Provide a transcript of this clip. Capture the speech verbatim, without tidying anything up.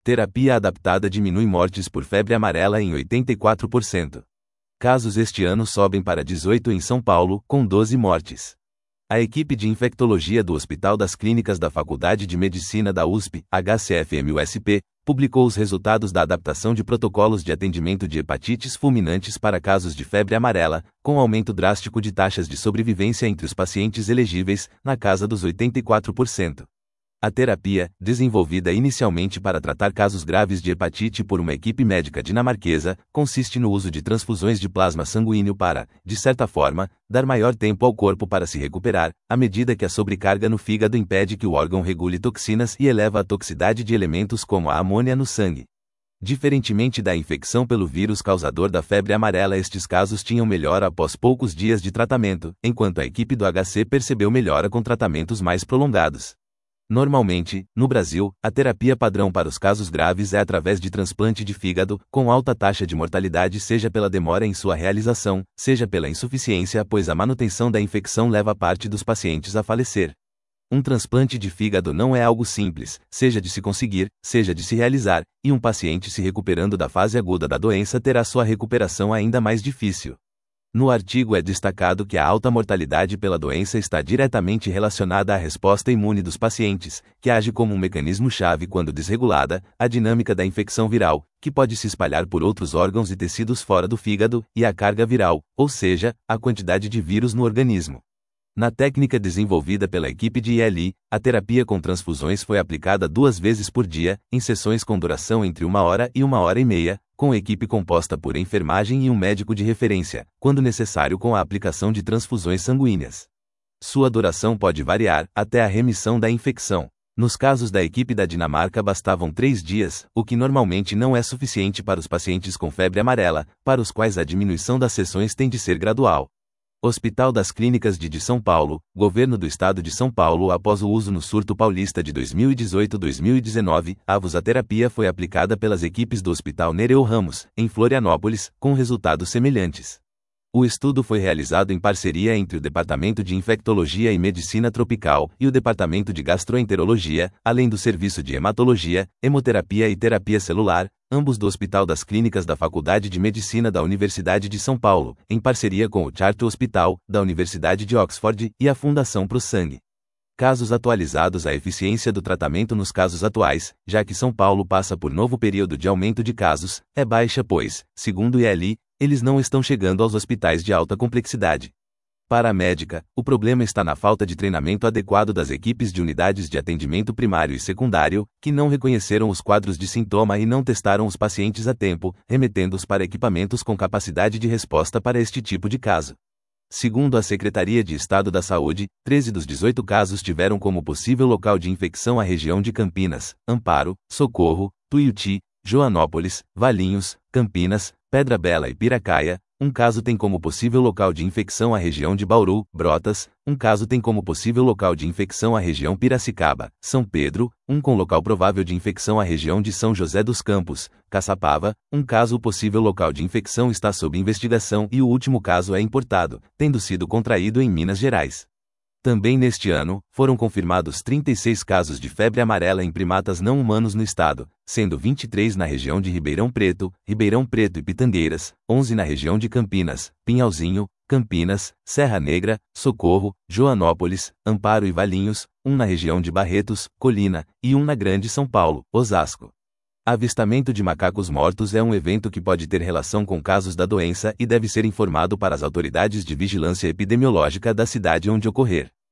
Terapia adaptada diminui mortes por febre amarela em oitenta e quatro por cento. Casos este ano sobem para dezoito em São Paulo, com doze mortes. A equipe de infectologia do Hospital das Clínicas da Faculdade de Medicina da U S P, H C F M U S P, publicou os resultados da adaptação de protocolos de atendimento de hepatites fulminantes para casos de febre amarela, com aumento drástico de taxas de sobrevivência entre os pacientes elegíveis, na casa dos oitenta e quatro por cento. A terapia, desenvolvida inicialmente para tratar casos graves de hepatite por uma equipe médica dinamarquesa, consiste no uso de transfusões de plasma sanguíneo para, de certa forma, dar maior tempo ao corpo para se recuperar, à medida que a sobrecarga no fígado impede que o órgão regule toxinas e eleva a toxicidade de elementos como a amônia no sangue. Diferentemente da infecção pelo vírus causador da febre amarela, estes casos tinham melhora após poucos dias de tratamento, enquanto a equipe do H C percebeu melhora com tratamentos mais prolongados. Normalmente, no Brasil, a terapia padrão para os casos graves é através de transplante de fígado, com alta taxa de mortalidade, seja pela demora em sua realização, seja pela insuficiência, pois a manutenção da infecção leva parte dos pacientes a falecer. Um transplante de fígado não é algo simples, seja de se conseguir, seja de se realizar, e um paciente se recuperando da fase aguda da doença terá sua recuperação ainda mais difícil. No artigo é destacado que a alta mortalidade pela doença está diretamente relacionada à resposta imune dos pacientes, que age como um mecanismo-chave quando desregulada, a dinâmica da infecção viral, que pode se espalhar por outros órgãos e tecidos fora do fígado, e a carga viral, ou seja, a quantidade de vírus no organismo. Na técnica desenvolvida pela equipe de I L I, a terapia com transfusões foi aplicada duas vezes por dia, em sessões com duração entre uma hora e uma hora e meia, com equipe composta por enfermagem e um médico de referência, quando necessário com a aplicação de transfusões sanguíneas. Sua duração pode variar, até a remissão da infecção. Nos casos da equipe da Dinamarca bastavam três dias, o que normalmente não é suficiente para os pacientes com febre amarela, para os quais a diminuição das sessões tem de ser gradual. Hospital das Clínicas de, de São Paulo, Governo do Estado de São Paulo. Após o uso no surto paulista de dois mil e dezoito a dois mil e dezenove, a terapia foi aplicada pelas equipes do Hospital Nereu Ramos, em Florianópolis, com resultados semelhantes. O estudo foi realizado em parceria entre o Departamento de Infectologia e Medicina Tropical e o Departamento de Gastroenterologia, além do Serviço de Hematologia, Hemoterapia e Terapia Celular, ambos do Hospital das Clínicas da Faculdade de Medicina da Universidade de São Paulo, em parceria com o Charter Hospital, da Universidade de Oxford, e a Fundação Pro Sangue. Casos atualizados. A eficiência do tratamento nos casos atuais, já que São Paulo passa por novo período de aumento de casos, é baixa pois, segundo o I L I, eles não estão chegando aos hospitais de alta complexidade. Para a médica, o problema está na falta de treinamento adequado das equipes de unidades de atendimento primário e secundário, que não reconheceram os quadros de sintoma e não testaram os pacientes a tempo, remetendo-os para equipamentos com capacidade de resposta para este tipo de caso. Segundo a Secretaria de Estado da Saúde, treze dos dezoito casos tiveram como possível local de infecção a região de Campinas, Amparo, Socorro, Tuiuti, Joanópolis, Valinhos, Campinas, Pedra Bela e Piracaia. Um caso tem como possível local de infecção a região de Bauru, Brotas. Um caso tem como possível local de infecção a região Piracicaba, São Pedro. Um com local provável de infecção a região de São José dos Campos, Caçapava. Um caso possível local de infecção está sob investigação e o último caso é importado, tendo sido contraído em Minas Gerais. Também neste ano, foram confirmados trinta e seis casos de febre amarela em primatas não humanos no estado, sendo vinte e três na região de Ribeirão Preto, Ribeirão Preto e Pitangueiras, onze na região de Campinas, Pinhalzinho, Campinas, Serra Negra, Socorro, Joanópolis, Amparo e Valinhos, um na região de Barretos, Colina, e um na Grande São Paulo, Osasco. Avistamento de macacos mortos é um evento que pode ter relação com casos da doença e deve ser informado para as autoridades de vigilância epidemiológica da cidade onde ocorrer.